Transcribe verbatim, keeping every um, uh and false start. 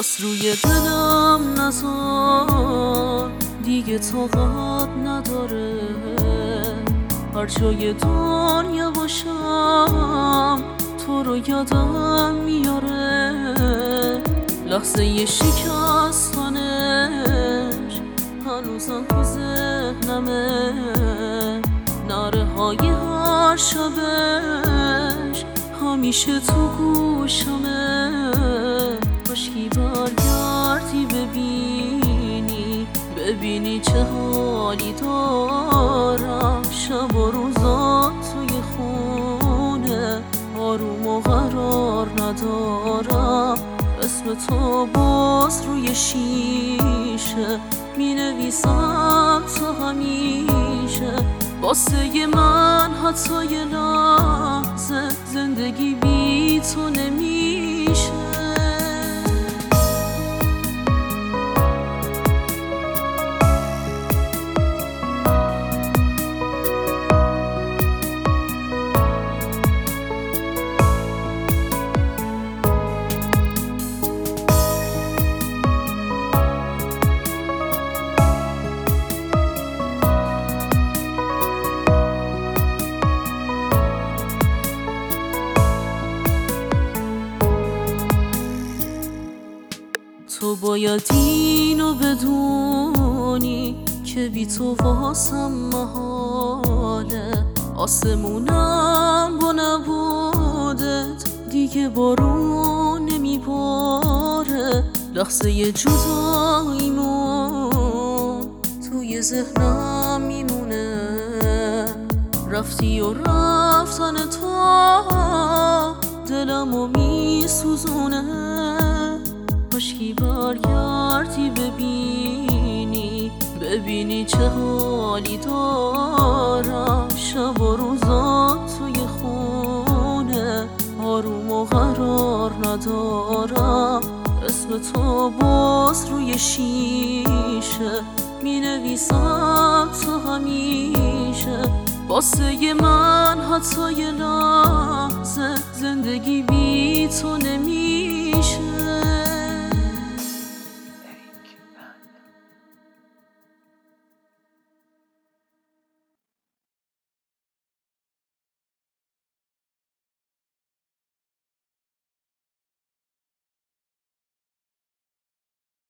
دست روی دلم نذار، دیگه طاقت نداره. هر جای دنیا باشم تو رو یادم میاره. لحظه شکستنش هنوزم تو ذهنمه. نره های هر شبش همیشه تو گوشمه. کاشکی برگردی ببینی، ببینی چه حالی دارم. شب و روزا توی خونه آروم و قرار ندارم. اسم تو باز روی شیشه می نویسم تا همیشه. واسه من حتی یه لحظه زندگی بی تو نمیشه. تو باید اینو بدونی که بی تو واسم محاله. آسمونم با نبودت دیگه بارون نمیباره. لحظه جداییمون توی ذهنم میمونه. رفتی و رفتن تو دلمو میسوزونه. کاشکی برگردی ببینی، ببینی چه حالی دارم. شب و روزا توی خونه آروم و قرار ندارم. اسم تو باز روی شیشه می نویسم تا همیشه. واسه من حتی یه لحظه زندگی بی